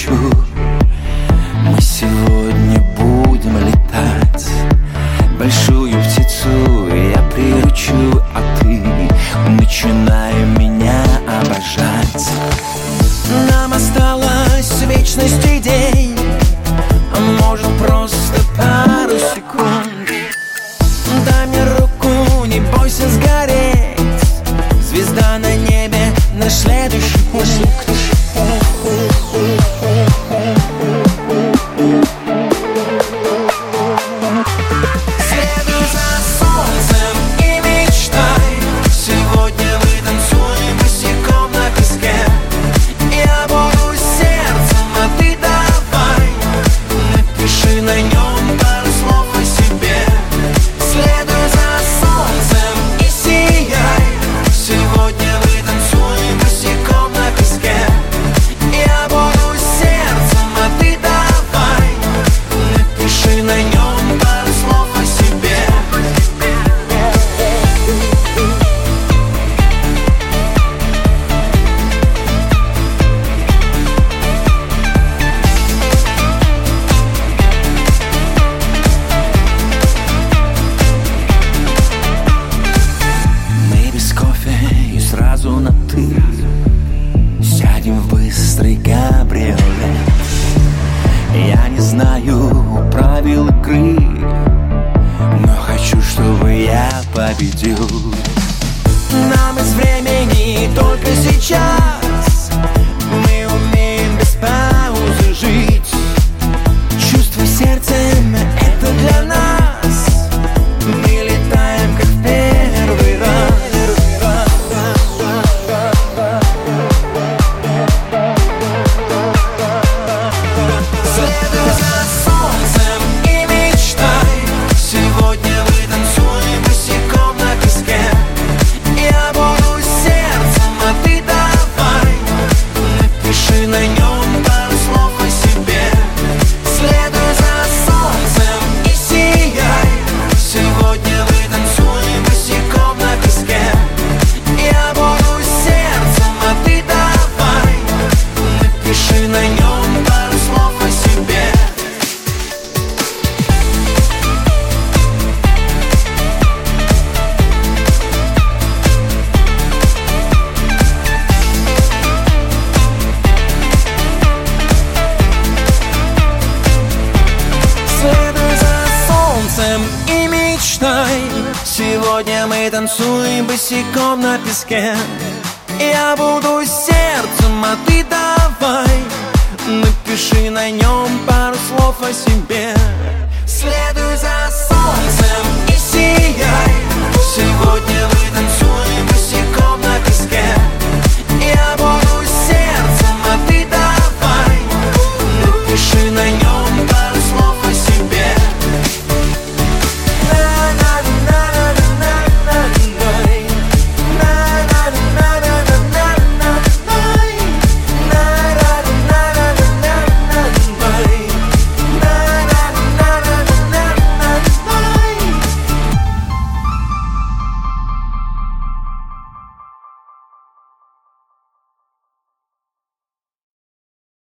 хочу. Мы сегодня будем летать, большую птицу я приручу, а ты начинай меня обожать. Нам осталось вечность и день, а может просто пару секунд. Дай мне руку, не бойся сгореть, звезда на небе, наш следующий путь. Следуй за солнцем и мечтай, сегодня мы танцуем босиком на песке. Я буду сердцем, а ты давай напиши на нем пару слов о себе. Следуй за солнцем и сияй, сегодня мы танцуем босиком на песке. Я буду сердцем, а ты давай напиши на нем пару слов о себе. Мы без кофе и сразу на «ты», сядем в быстрый кабриолет. Я не знаю правил игры, но хочу, чтобы я победил. Нам из времени только сейчас, мы умеем без паузы жить. Чувствуй сердцем, это для нас, мы летаем как в первый раз. Следуй за солнцем и мечтай, сегодня мы танцуем босиком на песке. Я буду сердцем, а ты давай напиши на нем пару слов о себе. Следуй за солнцем и сияй, сегодня мы танцуем босиком на песке. Я буду сердцем, а ты давай напиши на нем пару слов о себе. Следуй за солнцем и мечтай, сегодня мы танцуем босиком на песке. Я буду сердцем, а ты давай напиши на нем пару слов о себе. Следуй за солнцем и сияй, сегодня мы танцуем